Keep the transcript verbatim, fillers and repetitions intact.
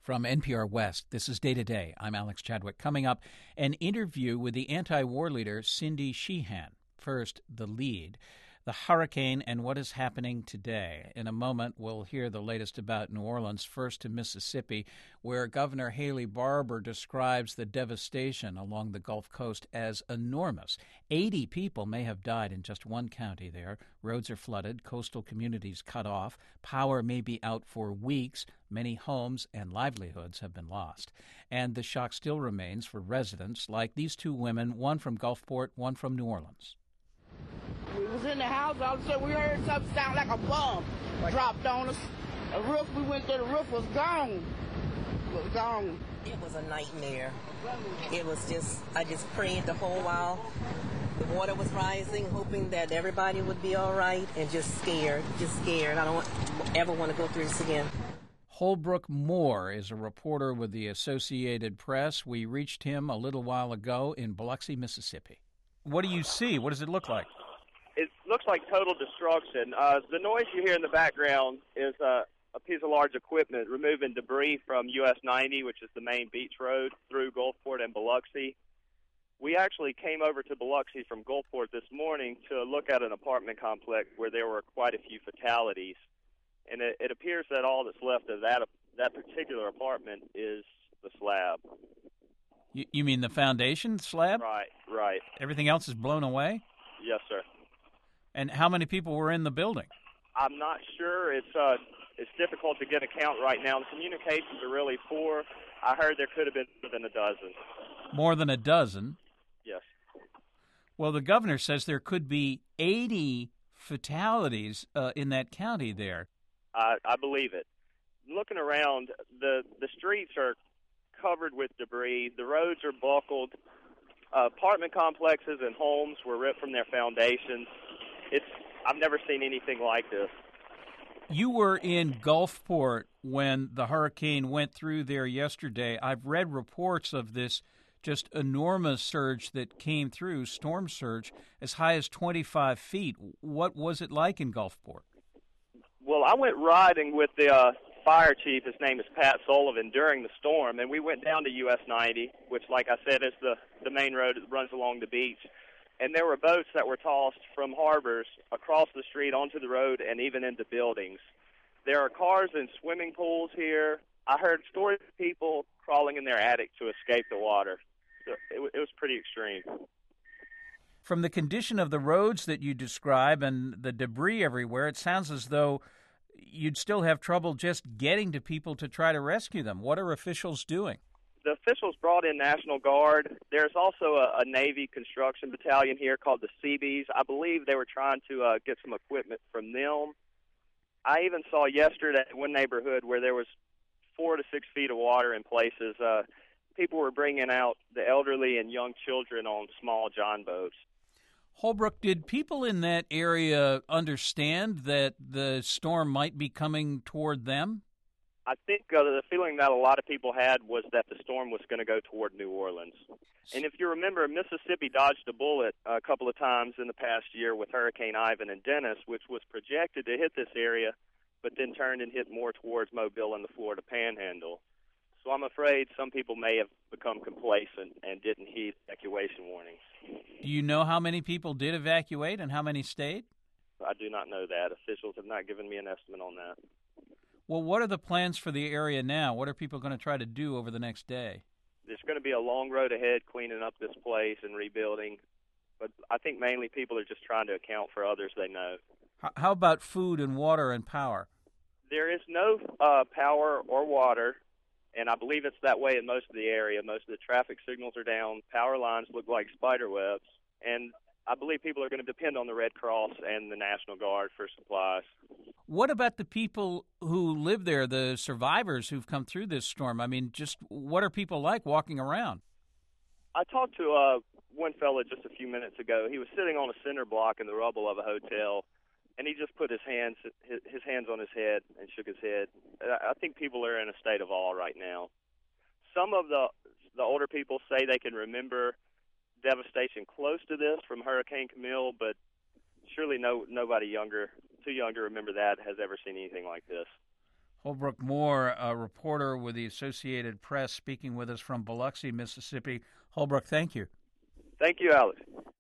From N P R West, this is Day to Day. I'm Alex Chadwick. Coming up, an interview with the anti-war leader Cindy Sheehan. First, the lead, the hurricane and what is happening today. In a moment, we'll hear the latest about New Orleans. First to Mississippi, where Governor Haley Barbour describes the devastation along the Gulf Coast as enormous. eighty people may have died in just one county there. Roads are flooded, coastal communities cut off, power may be out for weeks. Many homes and livelihoods have been lost. And the shock still remains for residents like these two women, one from Gulfport, one from New Orleans. We was in the house, all of a sudden we heard something sound like a bomb like, dropped on us. The roof, we went there, the roof was gone. It was gone. It was a nightmare. It was just, I just prayed the whole while. The water was rising, hoping that everybody would be all right, and just scared, just scared. I don't ever want to go through this again. Holbrook Moore is a reporter with the Associated Press. We reached him a little while ago in Biloxi, Mississippi. What do you see? What does it look like? It looks like total destruction. Uh, the noise you hear in the background is uh, a piece of large equipment removing debris from U S ninety, which is the main beach road, through Gulfport and Biloxi. We actually came over to Biloxi from Gulfport this morning to look at an apartment complex where there were quite a few fatalities. And it, it appears that all that's left of that that particular apartment is the slab. You, you mean the foundation slab? Right, right. Everything else is blown away? Yes, sir. And how many people were in the building? I'm not sure. It's uh, it's difficult to get a count right now. The communications are really poor. I heard there could have been more than a dozen. More than a dozen? Yes. Well, the governor says there could be eighty fatalities uh, in that county there. I, I believe it. Looking around, the, the streets are covered with debris. The roads are buckled. Uh, apartment complexes and homes were ripped from their foundations. It's I've never seen anything like this. You were in Gulfport when the hurricane went through there yesterday. I've read reports of this just enormous surge that came through, storm surge, as high as twenty-five feet. What was it like in Gulfport? Well, I went riding with the uh, fire chief. His name is Pat Sullivan during the storm, and we went down to U S ninety, which, like I said, is the, the main road that runs along the beach. And there were boats that were tossed from harbors across the street onto the road and even into buildings. There are cars and swimming pools here. I heard stories of people crawling in their attic to escape the water. So it, it was pretty extreme. From the condition of the roads that you describe and the debris everywhere, it sounds as though you'd still have trouble just getting to people to try to rescue them. What are officials doing? The officials brought in National Guard. There's also a, a Navy construction battalion here called the Seabees. I believe they were trying to uh, get some equipment from them. I even saw yesterday one neighborhood where there was four to six feet of water in places. Uh, people were bringing out the elderly and young children on small john boats. Holbrook, did people in that area understand that the storm might be coming toward them? I think uh, the feeling that a lot of people had was that the storm was going to go toward New Orleans. And if you remember, Mississippi dodged a bullet a couple of times in the past year with Hurricane Ivan and Dennis, which was projected to hit this area, but then turned and hit more towards Mobile and the Florida Panhandle. So I'm afraid some people may have become complacent and didn't heed evacuation warnings. Do you know how many people did evacuate and how many stayed? I do not know that. Officials have not given me an estimate on that. Well, what are the plans for the area now? What are people going to try to do over the next day? There's going to be a long road ahead cleaning up this place and rebuilding. But I think mainly people are just trying to account for others they know. How about food and water and power? There is no uh, power or water, and I believe it's that way in most of the area. Most of the traffic signals are down. Power lines look like spider webs. And I believe people are going to depend on the Red Cross and the National Guard for supplies. What about the people who live there, the survivors who've come through this storm? I mean, just what are people like walking around? I talked to uh, one fellow just a few minutes ago. He was sitting on a cinder block in the rubble of a hotel, and he just put his hands his, his hands on his head and shook his head. I think people are in a state of awe right now. Some of the the older people say they can remember devastation close to this from Hurricane Camille, but surely no nobody younger, too young to remember that, has ever seen anything like this. Holbrook Moore, a reporter with the Associated Press, speaking with us from Biloxi, Mississippi. Holbrook, thank you. Thank you, Alex.